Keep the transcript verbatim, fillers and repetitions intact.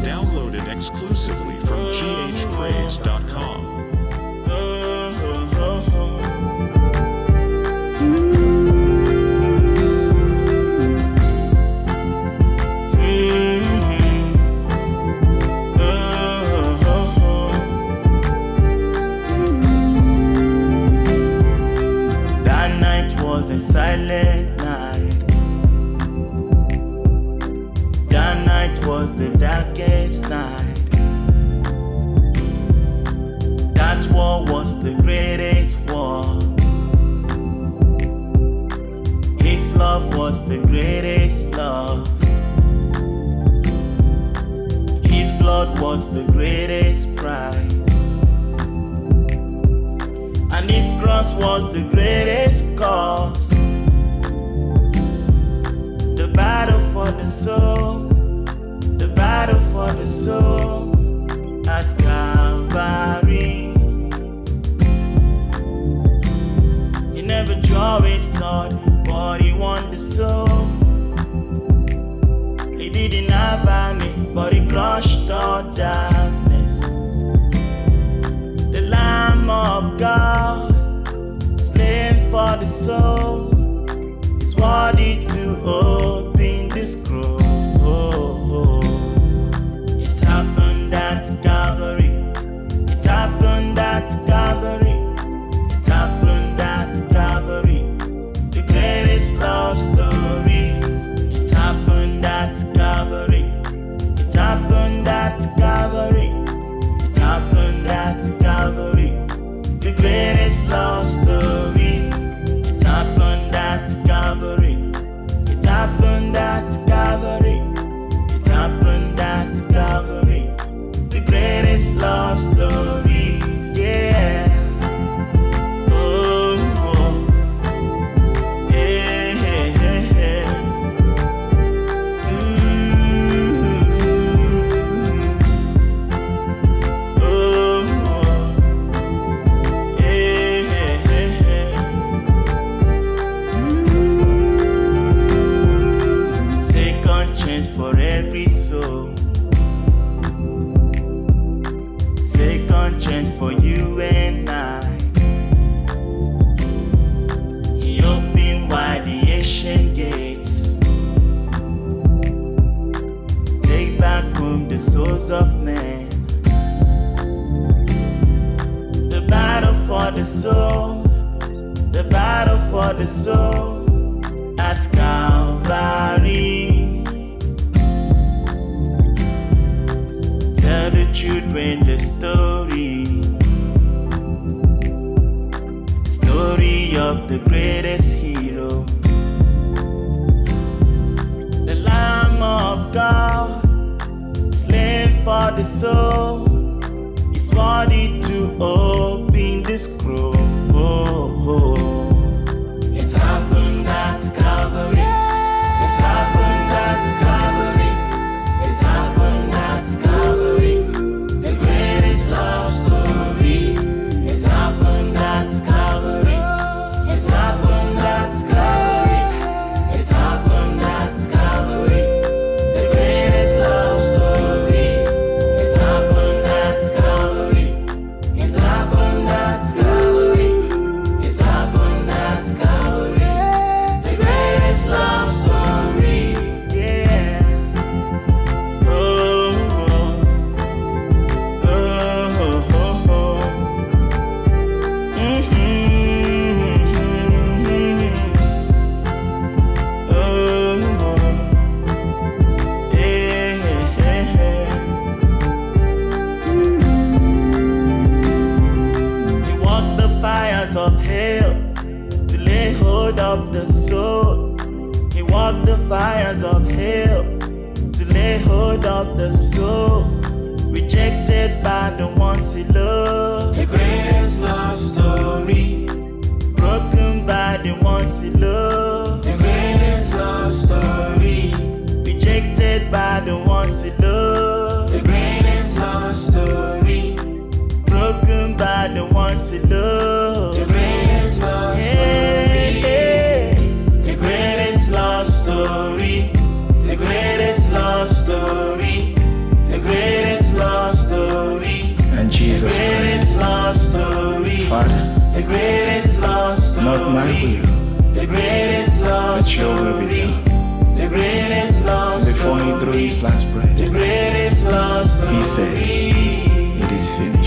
Download it exclusively from g h praise dot com. That night was a silent night. That night was the darkest night. That war was the greatest war. His love was the greatest love. His blood was the greatest prize. And his cross was the greatest cause. The battle for the soul, the battle for the soul at Calvary. He never drew his sword, but he won the soul. He didn't have army, but he crushed all darkness. The Lamb of God, slain for the soul, is worthy to open the scroll. It happened at Calvary. It happened at Calvary. It happened at Calvary. The greatest love story. It happened at Calvary. It happened at Calvary. It happened at Calvary. The greatest love story. It happened at Calvary. It happened at Calvary. It happened at Calvary. The greatest love story. Yeah. Oh, oh. Yeah, yeah, yeah. Mm-hmm. Oh, oh. Yeah, yeah, yeah. Mm-hmm. Second chance for every soul. Second chance for you and I. He opened wide the ancient gates. Take back home the souls of men. The battle for the soul, the battle for the soul at Calvary. Tell the children the story, story of the greatest hero, the Lamb of God, slain for the soul, is worthy to open the scroll. It's happened at Calvary. It's happened at Calvary. It's happened at Calvary. The greatest love story. It's happened at Calvary. It's happened at Calvary. It's happened at Calvary. The greatest love story. It's happened at Calvary. It's happened at Calvary. It's happened at Calvary. The greatest love story. Yeah. Oh, oh, oh, oh, oh. Mm-hmm. Oh, oh. Yeah, yeah, yeah. He walked the fires of hell to lay hold of the soul. He walked the fires of hell to lay hold of the soul. Rejected by the ones he loved. The greatest love story. Broken by the ones he loved. The greatest love story. Rejected by the ones he loved. The greatest love story. Broken by the ones he loved. The greatest love story. Yeah. The greatest love story. The greatest love story. The greatest thy will, the greatest love let your will be story, done. the greatest love Before he threw story, his last breath, the greatest love story. he said, it is finished.